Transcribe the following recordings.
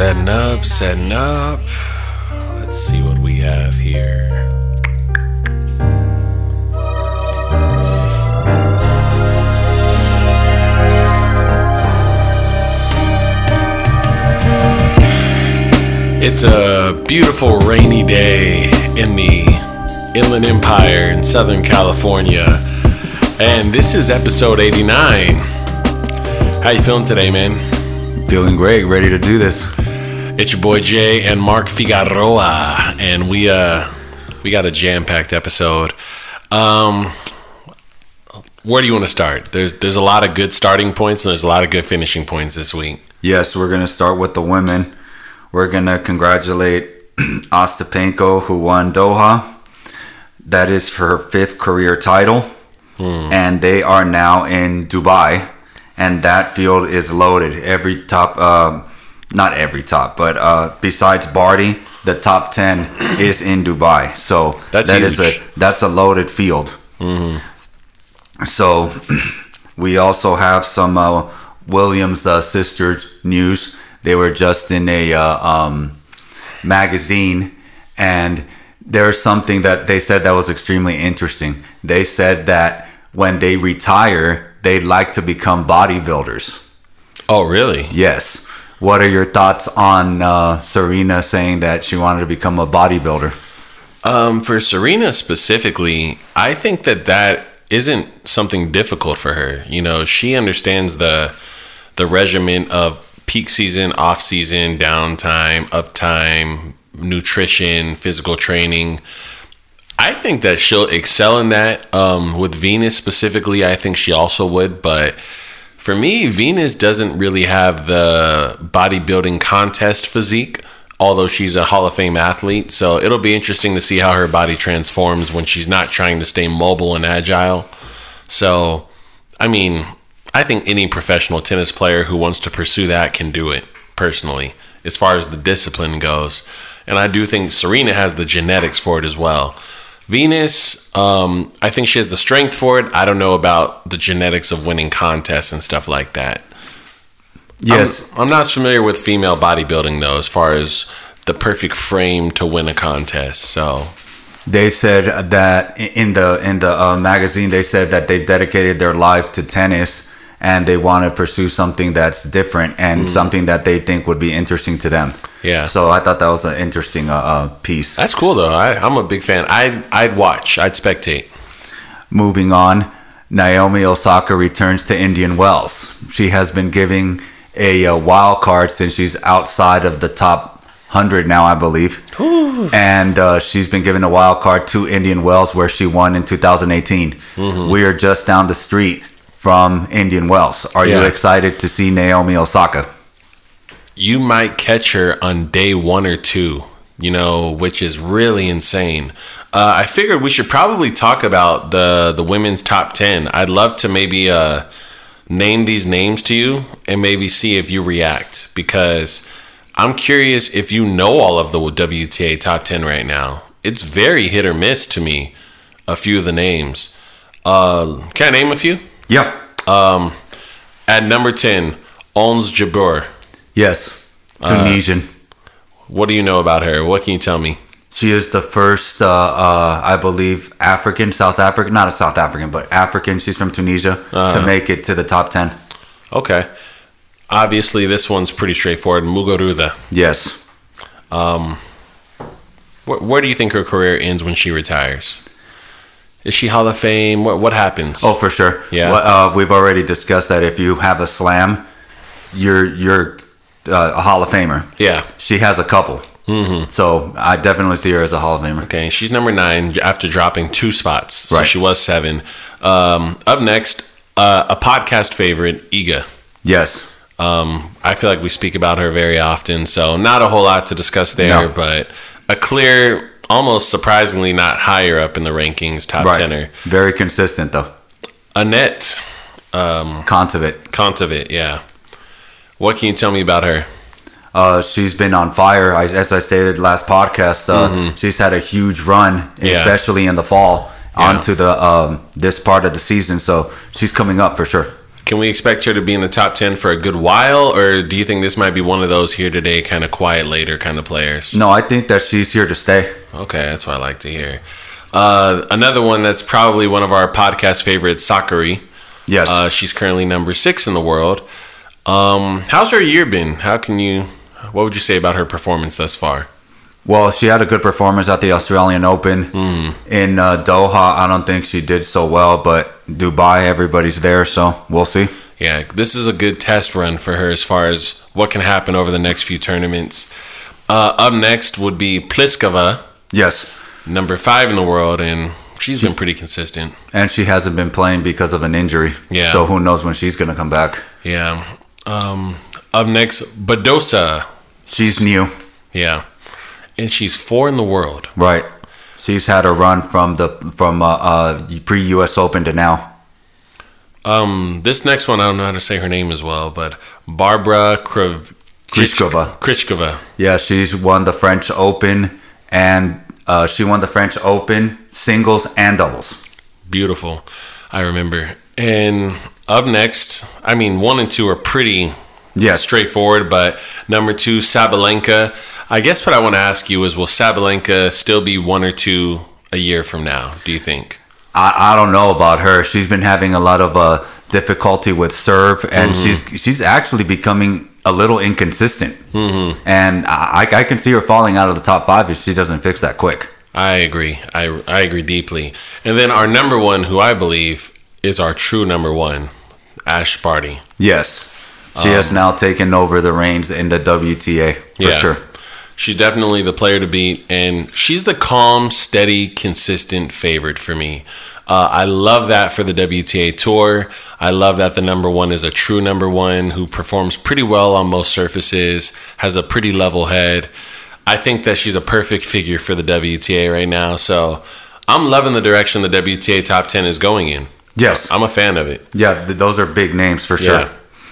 Setting up. Let's see what we have here. It's a beautiful rainy day in the Inland Empire in Southern California, and this is episode 89. How you feeling today, man? Feeling great, ready to do this. It's your boy Jay and Mark Figueroa, and we got a jam-packed episode. Where do you want to start? There's a lot of good starting points and there's a lot of good finishing points this week. Yes, we're going to start with the women. We're going to congratulate Ostapenko, who won Doha. That is for her 5th career title. And they are now in Dubai. And that field is loaded. Not every top, but besides Barty, the top 10 is in Dubai. So that's huge. That's a loaded field. Mm-hmm. So we also have some Williams sisters news. They were just in a magazine, and there's something that they said that was extremely interesting. They said that when they retire, they'd like to become bodybuilders. Oh, really? Yes. What are your thoughts on Serena saying that she wanted to become a bodybuilder? For Serena specifically, I think that isn't something difficult for her. You know, she understands the regimen of peak season, off season, downtime, uptime, nutrition, physical training. I think that she'll excel in that. With Venus specifically, I think she also would. But for me, Venus doesn't really have the bodybuilding contest physique, although she's a Hall of Fame athlete. So it'll be interesting to see how her body transforms when she's not trying to stay mobile and agile. So, I mean, I think any professional tennis player who wants to pursue that can do it, personally, as far as the discipline goes. And I do think Serena has the genetics for it as well. Venus, I think she has the strength for it. I don't know about the genetics of winning contests and stuff like that. Yes. I'm not familiar with female bodybuilding, though, as far as the perfect frame to win a contest. So they said that in the magazine, they said that they dedicated their life to tennis and they want to pursue something that's different and something that they think would be interesting to them. Yeah. So I thought that was an interesting piece. That's cool, though. I'm a big fan. I'd watch. I'd spectate. Moving on, Naomi Osaka returns to Indian Wells. She has been giving a wild card since she's outside of the top 100 now, I believe. Ooh. And she's been given a wild card to Indian Wells, where she won in 2018. Mm-hmm. We are just down the street from Indian Wells. Are you excited to see Naomi Osaka? You might catch her on day 1 or 2, which is really insane. I figured we should probably talk about the women's top 10. I'd love to maybe name these names to you and maybe see if you react, because I'm curious if you know all of the WTA top 10 right now. It's very hit or miss to me, a few of the names. Can I name a few? Yeah. At number 10, Ons Jabeur. Yes, Tunisian. What do you know about her? What can you tell me? She is the first, I believe, African, not a South African, but African. She's from Tunisia to make it to the top 10. Okay. Obviously, this one's pretty straightforward. Muguruza. Yes. Where do you think her career ends when she retires? Is she Hall of Fame? What happens? Oh, for sure. Yeah. We've already discussed that if you have a slam, you're a Hall of Famer. Yeah. She has a couple. Mm-hmm. So I definitely see her as a Hall of Famer. Okay. She's number 9 after dropping 2 spots. So right. She was 7. Up next, a podcast favorite, Iga. Yes. I feel like we speak about her very often, so not a whole lot to discuss there, but a clear, almost surprisingly not higher up in the rankings, top 10er. Very consistent, though. Annette. Kontaveit, yeah. What can you tell me about her? She's been on fire. As I stated last podcast, she's had a huge run, especially in the fall, onto the this part of the season. So she's coming up for sure. Can we expect her to be in the top 10 for a good while, or do you think this might be one of those here today, kind of quiet later kind of players? No, I think that she's here to stay. Okay, that's what I like to hear. Another one that's probably one of our podcast favorites, Sakari. Yes. She's currently number 6 in the world. How's her year been? What would you say about her performance thus far? Well, she had a good performance at the Australian Open. In Doha, I don't think she did so well, but Dubai, everybody's there, so we'll see. Yeah, this is a good test run for her as far as what can happen over the next few tournaments. Up next would be Pliskova. Yes. Number 5 in the world, and she's been pretty consistent. And she hasn't been playing because of an injury. Yeah. So who knows when she's going to come back. Yeah. Up next, Badosa. She's new. Yeah. And she's 4 in the world. Right. She's had a run from pre-US Open to now. This next one, I don't know how to say her name as well, but Barbara Krejcikova. Yeah, she's won the French Open, and she won the French Open singles and doubles. Beautiful. I remember. And up next, 1 and 2 are pretty straightforward, but number 2, Sabalenka. I guess what I want to ask you is, will Sabalenka still be 1 or 2 a year from now, do you think? I don't know about her. She's been having a lot of difficulty with serve, and she's actually becoming a little inconsistent. And I can see her falling out of the top 5 if she doesn't fix that quick. I agree. I agree deeply. And then our number 1, who I believe is our true number 1, Ash Barty. Yes. She has now taken over the reins in the WTA, for sure. She's definitely the player to beat, and she's the calm, steady, consistent favorite for me. I love that for the WTA Tour. I love that the number 1 is a true number 1 who performs pretty well on most surfaces, has a pretty level head. I think that she's a perfect figure for the WTA right now, so I'm loving the direction the WTA Top 10 is going in. Yes. I'm a fan of it. Yeah, those are big names for sure.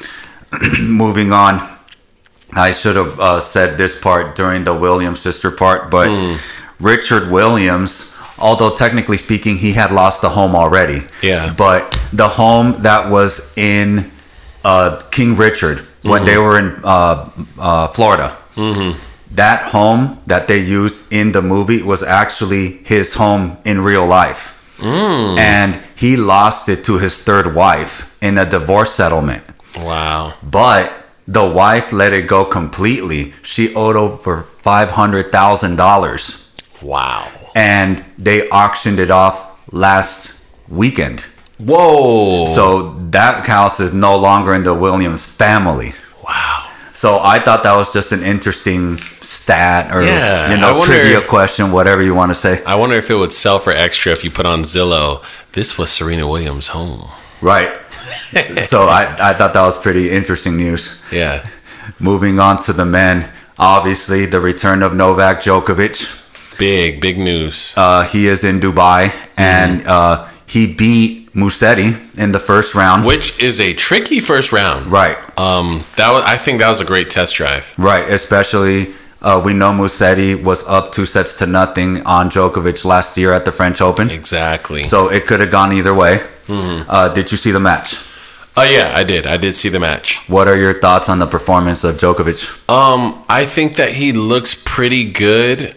Moving on. I should have said this part during the Williams sister part, but Richard Williams, although technically speaking, he had lost the home already. Yeah. But the home that was in King Richard when they were in Florida, that home that they used in the movie was actually his home in real life. And he lost it to his 3rd wife in a divorce settlement. Wow. But the wife let it go completely. She owed over $500,000. Wow. And they auctioned it off last weekend. Whoa. So that house is no longer in the Williams family. Wow. So I thought that was just an interesting stat or trivia question, whatever you want to say. I wonder if it would sell for extra if you put on Zillow, this was Serena Williams' home. Right. So I thought that was pretty interesting news. Yeah. Moving on to the men, obviously the return of Novak Djokovic. Big news. He is in Dubai, and he beat Musetti in the first round, which is a tricky first round. Right. I think that was a great test drive. Right, especially we know Musetti was up 2-0 on Djokovic last year at the French Open. Exactly. So it could have gone either way. Did you see the match? Yeah, I did. I did see the match. What are your thoughts on the performance of Djokovic? I think that he looks pretty good.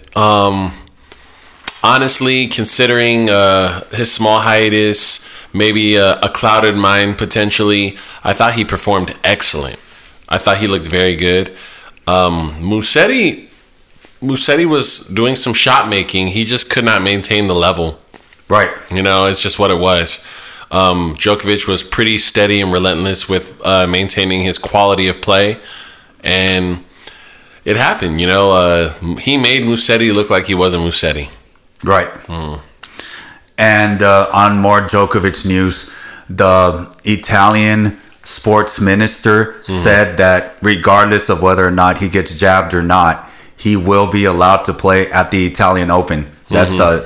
Honestly, considering his small hiatus, maybe a clouded mind potentially, I thought he performed excellent. I thought he looked very good. Musetti was doing some shot making. He just could not maintain the level. Right. It's just what it was. Djokovic was pretty steady and relentless with maintaining his quality of play, and it happened. He made Musetti look like he wasn't Musetti. Right. And on more Djokovic news, the Italian sports minister said that regardless of whether or not he gets jabbed or not, he will be allowed to play at the Italian Open. That's the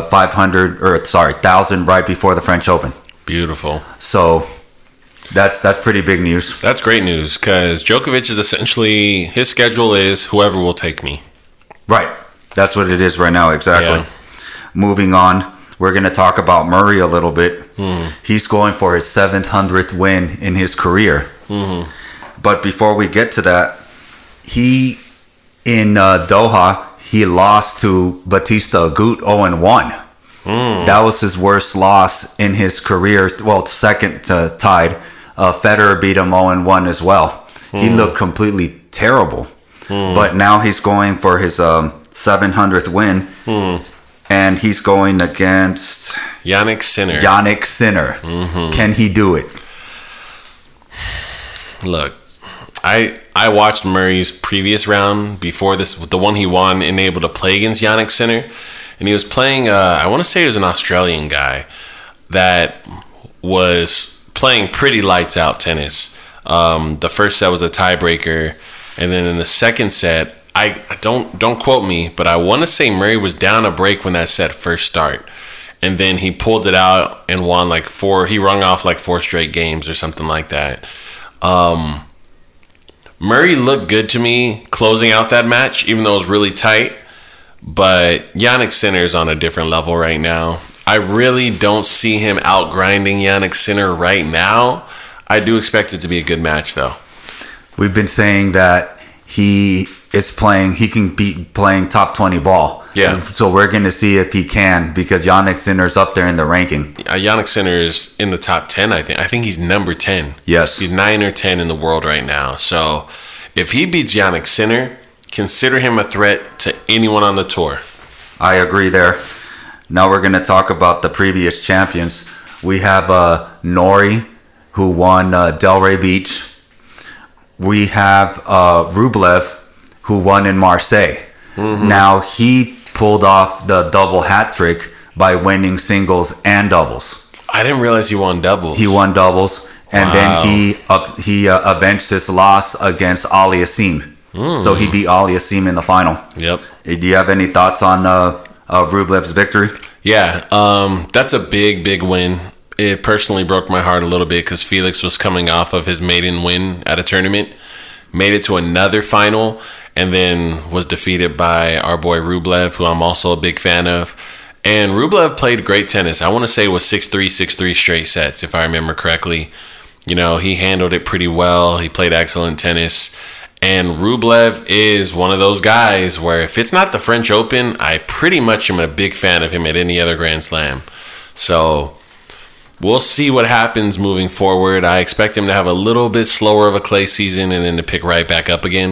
1,000 right before the French Open. Beautiful. So that's pretty big news. That's great news because Djokovic is essentially, his schedule is whoever will take me. Right. That's what it is right now. Exactly. Yeah. Moving on, we're going to talk about Murray a little bit. He's going for his 700th win in his career. But before we get to that, he in Doha, he lost to Batista Agut 0-1. That was his worst loss in his career. Well, second tied. Federer beat him 0-1 as well. He looked completely terrible. But now he's going for his 700th win. And he's going against Jannik Sinner. Can he do it? Look, I watched Murray's previous round before this, the one he won, and able to play against Jannik Sinner. And he was playing, I want to say it was an Australian guy that was playing pretty lights out tennis. The first set was a tiebreaker. And then in the second set, I don't quote me, but I want to say Murray was down a break when that set first started. And then he pulled it out and won like he rung off like 4 straight games or something like that. Murray looked good to me closing out that match, even though it was really tight. But Jannik Sinner is on a different level right now. I really don't see him outgrinding Jannik Sinner right now. I do expect it to be a good match, though. We've been saying that he can be playing top 20 ball. Yeah. So we're going to see if he can, because Jannik Sinner's up there in the ranking. Jannik Sinner is in the top 10, I think. I think he's number 10. Yes. He's 9 or 10 in the world right now. So if he beats Jannik Sinner, consider him a threat to anyone on the tour. I agree there. Now we're going to talk about the previous champions. We have Norrie, who won Delray Beach. We have Rublev, who won in Marseille. Now he pulled off the double hat trick by winning singles and doubles. I didn't realize he won doubles. He won doubles, and then he avenged his loss against Aliassime. So he beat Aliassime in the final. Yep. Do you have any thoughts on Rublev's victory? Yeah, that's a big win. It personally broke my heart a little bit because Felix was coming off of his maiden win at a tournament, made it to another final, and then was defeated by our boy Rublev, who I'm also a big fan of. And Rublev played great tennis. I want to say it was 6-3, 6-3 straight sets, if I remember correctly. You know, he handled it pretty well. He played excellent tennis. And Rublev is one of those guys where if it's not the French Open, I pretty much am a big fan of him at any other Grand Slam. So we'll see what happens moving forward. I expect him to have a little bit slower of a clay season and then to pick right back up again.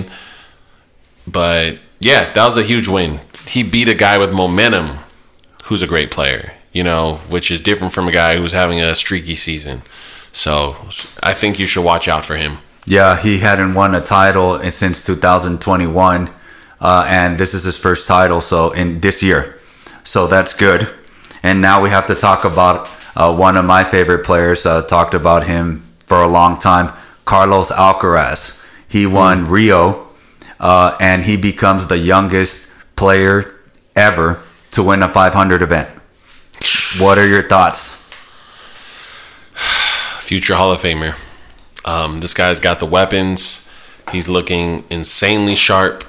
But yeah, that was a huge win. He beat a guy with momentum who's a great player, you know, which is different from a guy who's having a streaky season. So I think you should watch out for him. Yeah, he hadn't won a title since 2021, and this is his first title in this year. So that's good. And now we have to talk about one of my favorite players. Talked about him for a long time, Carlos Alcaraz. He won Rio, and he becomes the youngest player ever to win a 500 event. What are your thoughts? Future Hall of Famer. This guy's got the weapons. He's looking insanely sharp.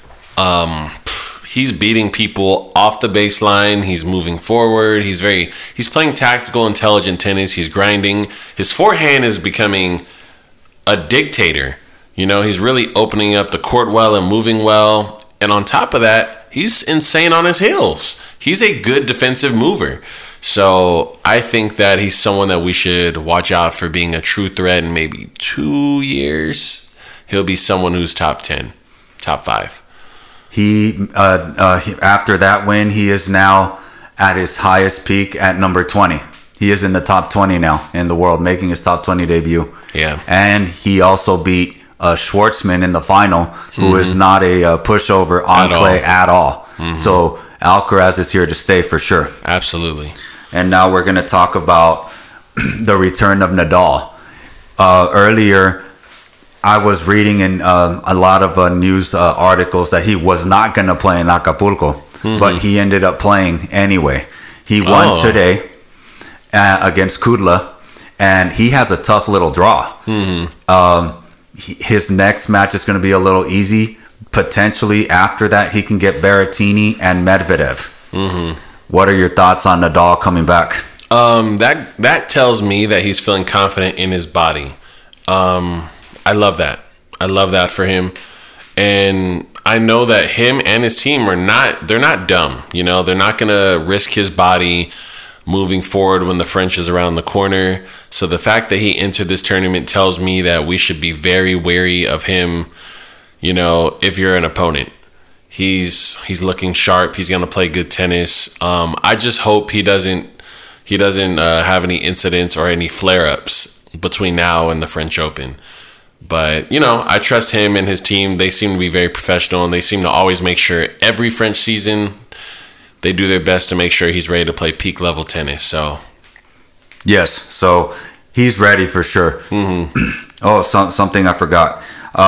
He's beating people off the baseline. He's moving forward. He's playing tactical, intelligent tennis. He's grinding. His forehand is becoming a dictator. You know, he's really opening up the court well and moving well. And on top of that, he's insane on his heels. He's a good defensive mover. So I think that he's someone that we should watch out for being a true threat in maybe 2 years. He'll be someone who's top 10, top 5. After that win, he is now at his highest peak at number 20. He is in the top 20 now in the world, making his top 20 debut. Yeah. And he also beat Schwartzman in the final, who is not a pushover on clay at all. So Alcaraz is here to stay for sure. Absolutely. And now we're going to talk about the return of Nadal. Earlier, I was reading in a lot of news articles that he was not going to play in Acapulco, but he ended up playing anyway. He won today against Kudla, and he has a tough little draw. His next match is going to be a little easy. Potentially after that, he can get Berrettini and Medvedev. What are your thoughts on Nadal coming back? That tells me that he's feeling confident in his body. I love that. I love that for him. And I know that him and his team they're not dumb. You know, they're not going to risk his body moving forward when the French is around the corner. So the fact that he entered this tournament tells me that we should be very wary of him. You know, if you're an opponent, he's looking sharp. He's going to play good tennis. I just hope he doesn't have any incidents or any flare-ups between now and the French Open. But, you know, I trust him and his team. They seem to be very professional, and they seem to always make sure every French season they do their best to make sure he's ready to play peak level tennis. So, yes, so he's ready for sure. Mm-hmm. Something I forgot.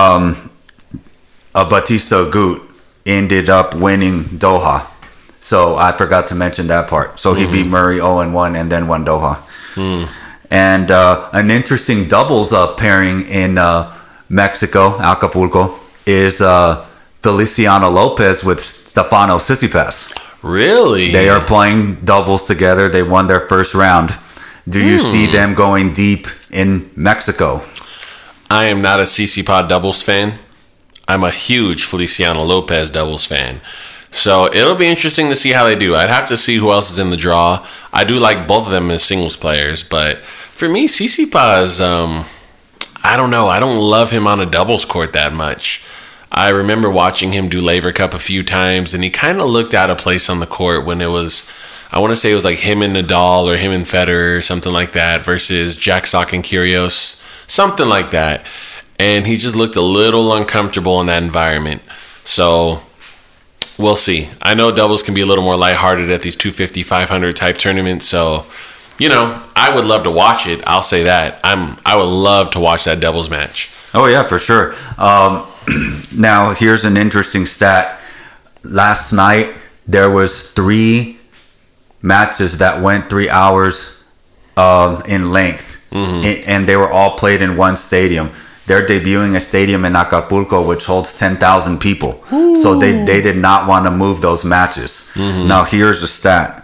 Bautista Agut ended up winning Doha. So I forgot to mention that part. So he beat Murray 0-1 and then won Doha. And an interesting doubles pairing in Mexico, Acapulco, is Feliciano Lopez with Stefano Tsitsipas. Really? They are playing doubles together. They won their first round. Do you see them going deep in Mexico? I am not a Tsitsipas doubles fan. I'm a huge Feliciano Lopez doubles fan. So it'll be interesting to see how they do. I'd have to see who else is in the draw. I do like both of them as singles players, but for me, Tsitsipas, I don't know. I don't love him on a doubles court that much. I remember watching him do Laver Cup a few times, and he kind of looked out of place on the court when it was, I want to say it was like him and Nadal or him and Federer or something like that versus Jack Sock and Kyrgios, something like that. And he just looked a little uncomfortable in that environment. So we'll see. I know doubles can be a little more lighthearted at these 250, 500 type tournaments. So, you know, I would love to watch it. I'll say that. I would love to watch that doubles match. Oh, yeah, for sure. Now, here's an interesting stat. Last night, there was 3 matches that went 3 hours in length. And they were all played in one stadium. They're debuting a stadium in Acapulco, which holds 10,000 people. Ooh. So they did not want to move those matches. Now, here's the stat.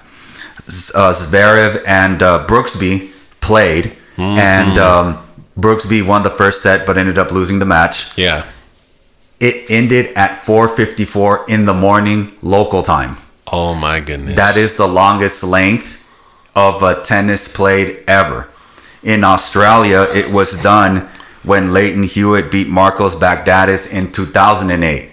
Zverev and Brooksby played, and Brooksby won the first set but ended up losing the match. Yeah. It ended at 4:54 in the morning local time. Oh, my goodness. That is the longest length of a tennis played ever. In Australia, it was done when Leighton Hewitt beat Marcos Baghdatis in 2008.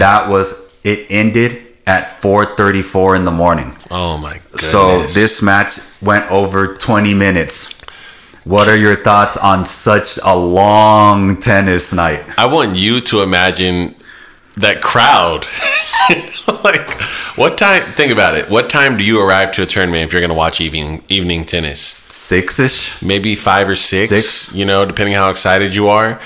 It ended at 4:34 in the morning. Oh my goodness. So this match went over 20 minutes. What are your thoughts on such a long tennis night? I want you to imagine that crowd. Like, what time, think about it. What time do you arrive to a tournament if you're going to watch evening tennis? 6-ish? Maybe 5 or 6, you know, depending how excited you are.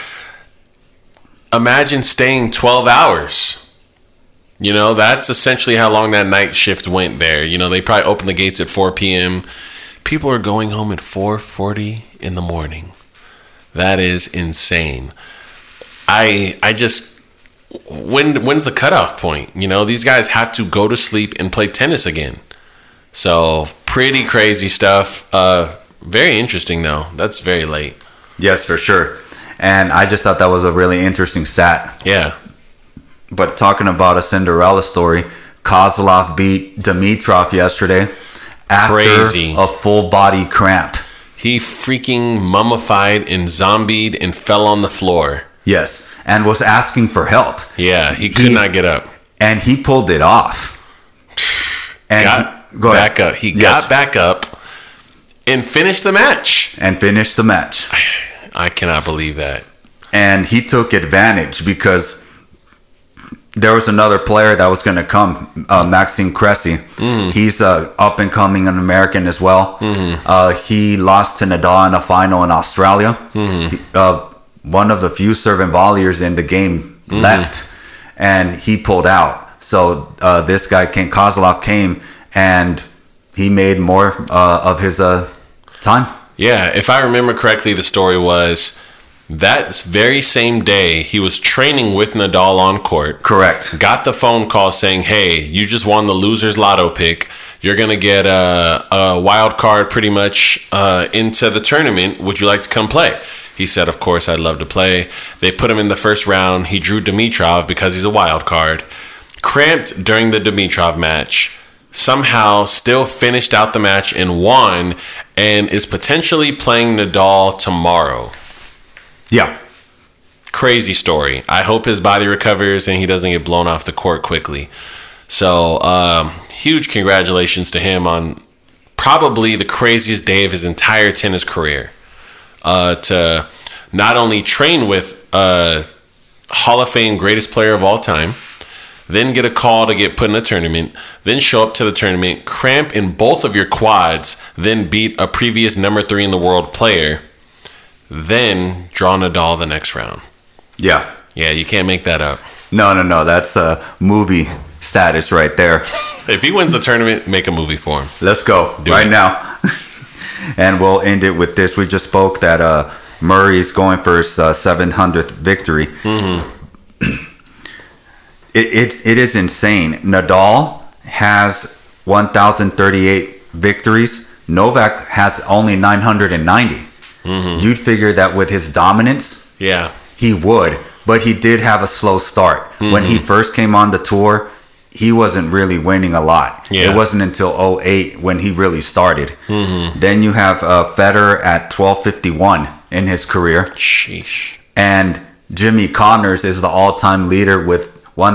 Imagine staying 12 hours. You know, that's essentially how long that night shift went there. You know, they probably opened the gates at 4 p.m. People are going home at 4:40 in the morning. That is insane. I just, when's the cutoff point? You know, these guys have to go to sleep and play tennis again. So, pretty crazy stuff. Very interesting, though. That's very late. Yes, for sure. And I just thought that was a really interesting stat. Yeah. But talking about a Cinderella story, Kozlov beat Dimitrov yesterday after a full body cramp. He freaking mummified and zombied and fell on the floor. Yes, and was asking for help. Yeah, he could not get up. And he pulled it off. And got back up and finished the match. I cannot believe that. And he took advantage because there was another player that was going to come, Maxime Cressy. He's up and coming an American as well. He lost to Nadal in a final in Australia. One of the few serving volleyers in the game left, and he pulled out. So this guy, Kozlov, came and he made more of his time. Yeah, if I remember correctly, the story was that very same day he was training with Nadal on court. Correct. Got the phone call saying, "Hey, you just won the loser's lotto pick. You're going to get a wild card pretty much into the tournament. Would you like to come play? He said, of course, I'd love to play. They put him in the first round. He drew Dimitrov because he's a wild card. Cramped during the Dimitrov match. Somehow still finished out the match and won, and is potentially playing Nadal tomorrow. Yeah. Crazy story. I hope his body recovers and he doesn't get blown off the court quickly. So, huge congratulations to him on probably the craziest day of his entire tennis career. To not only train with Hall of Fame greatest player of all time, then get a call to get put in a tournament, then show up to the tournament, cramp in both of your quads, then beat a previous number 3 in the world player, then draw Nadal the next round. Yeah. Yeah, you can't make that up. No. That's a movie status right there. If he wins the tournament, make a movie for him. Let's go right now. And we'll end it with this. We just spoke that Murray's going for his 700th victory. Mm-hmm. It is insane. Nadal has 1,038 victories. Novak has only 990. Mm-hmm. You'd figure that with his dominance, he would. But he did have a slow start. Mm-hmm. When he first came on the tour, he wasn't really winning a lot. Yeah. It wasn't until 2008 when he really started. Mm-hmm. Then you have Federer at 1251 in his career. Sheesh. And Jimmy Connors is the all-time leader with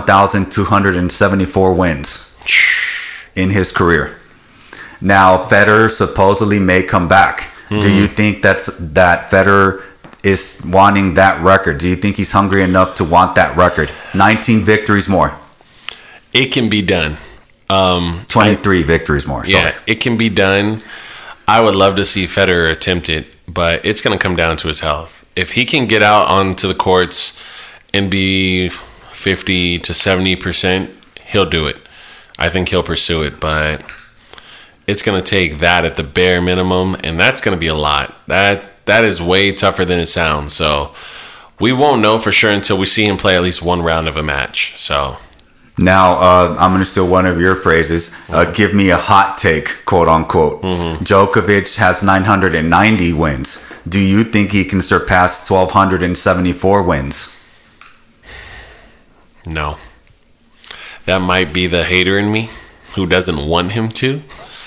1,274 wins in his career. Now, Federer supposedly may come back. Mm-hmm. Do you think that Federer is wanting that record? Do you think he's hungry enough to want that record? 19 victories more. It can be done. 23 victories more. Yeah, it can be done. I would love to see Federer attempt it, but it's going to come down to his health. If he can get out onto the courts and be 50 to 70%, he'll do it. I think he'll pursue it, but it's going to take that at the bare minimum, and that's going to be a lot. That is way tougher than it sounds. So we won't know for sure until we see him play at least one round of a match. So now I'm going to steal one of your phrases. Give me a hot take, quote unquote. Mm-hmm. Djokovic has 990 wins. Do you think he can surpass 1,274 wins? No. That might be the hater in me who doesn't want him to.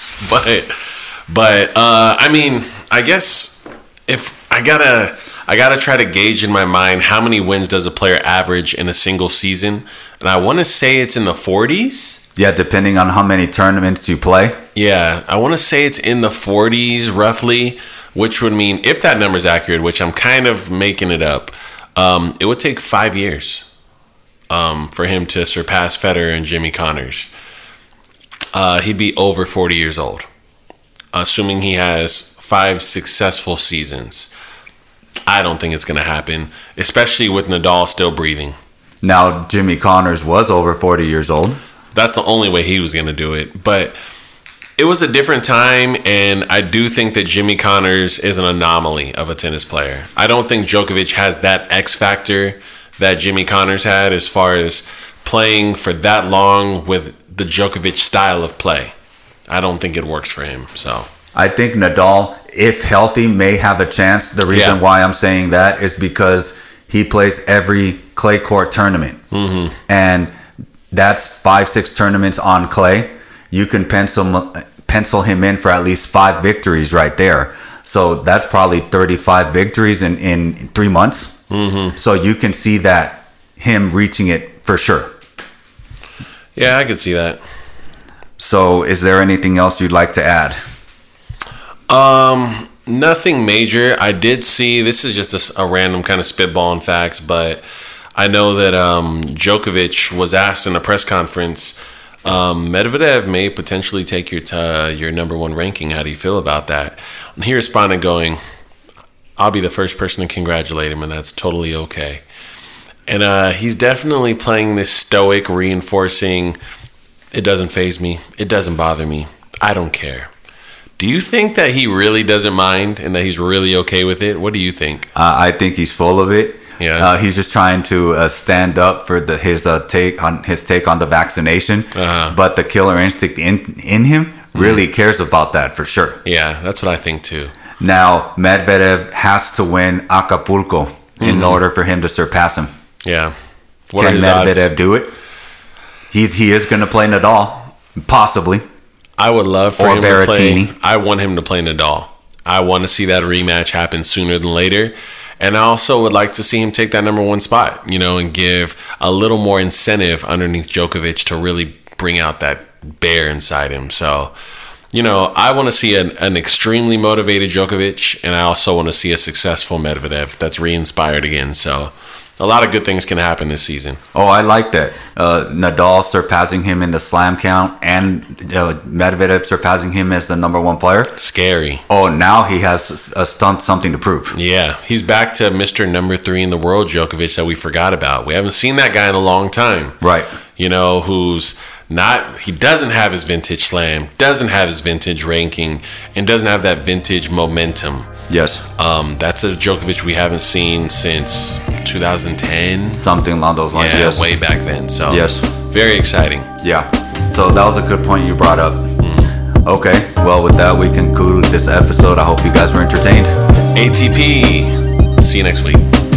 But I mean, I guess if I gotta try to gauge in my mind how many wins does a player average in a single season, and I want to say it's in the 40s. Yeah, depending on how many tournaments you play. Yeah, I want to say it's in the 40s roughly, which would mean if that number's accurate, which I'm kind of making it up, it would take 5 years for him to surpass Federer and Jimmy Connors. He'd be over 40 years old, assuming he has 5 successful seasons. I don't think it's going to happen, especially with Nadal still breathing. Now, Jimmy Connors was over 40 years old. That's the only way he was going to do it. But it was a different time, and I do think that Jimmy Connors is an anomaly of a tennis player. I don't think Djokovic has that X factor that Jimmy Connors had as far as playing for that long with the Djokovic style of play. I don't think it works for him. So I think Nadal, if healthy, may have a chance. The reason why I'm saying that is because he plays every clay court tournament. Mm-hmm. And that's 5-6 tournaments on clay. You can pencil him in for at least 5 victories right there. So that's probably 35 victories in 3 months. Mm-hmm. So you can see that him reaching it for sure. Yeah, I could see that. So is there anything else you'd like to add? Nothing major. I did see, this is just a random kind of spitballing facts, but I know that Djokovic was asked in a press conference, Medvedev may potentially take your number 1 ranking. How do you feel about that? And he responded going, I'll be the first person to congratulate him, and that's totally okay. And he's definitely playing this stoic, reinforcing, it doesn't faze me, it doesn't bother me, I don't care. Do you think that he really doesn't mind and that he's really okay with it? What do you think? I think he's full of it. Yeah. He's just trying to stand up for his take on the vaccination. Uh-huh. But the killer instinct in him really cares about that for sure. Yeah, that's what I think too. Now, Medvedev has to win Acapulco in order for him to surpass him. Yeah. What Can Medvedev do it? He is going to play Nadal, possibly. I would love for him to play. I want him to play Nadal. I want to see that rematch happen sooner than later. And I also would like to see him take that number one spot, and give a little more incentive underneath Djokovic to really bring out that bear inside him. So, I want to see an extremely motivated Djokovic, and I also want to see a successful Medvedev that's re-inspired again. So, a lot of good things can happen this season. Oh, I like that. Nadal surpassing him in the slam count and Medvedev surpassing him as the number one player. Scary. Oh, now he has something to prove. Yeah, he's back to Mr. Number 3 in the world, Djokovic, that we forgot about. We haven't seen that guy in a long time. Right. Who's not, he doesn't have his vintage slam, doesn't have his vintage ranking, and doesn't have that vintage momentum. Yes. That's a Djokovic we haven't seen since 2010. Something along those lines, yeah, yes. Way back then. So, yes. Very exciting. Yeah. So that was a good point you brought up. Okay. Well, with that, we conclude this episode. I hope you guys were entertained. ATP. See you next week.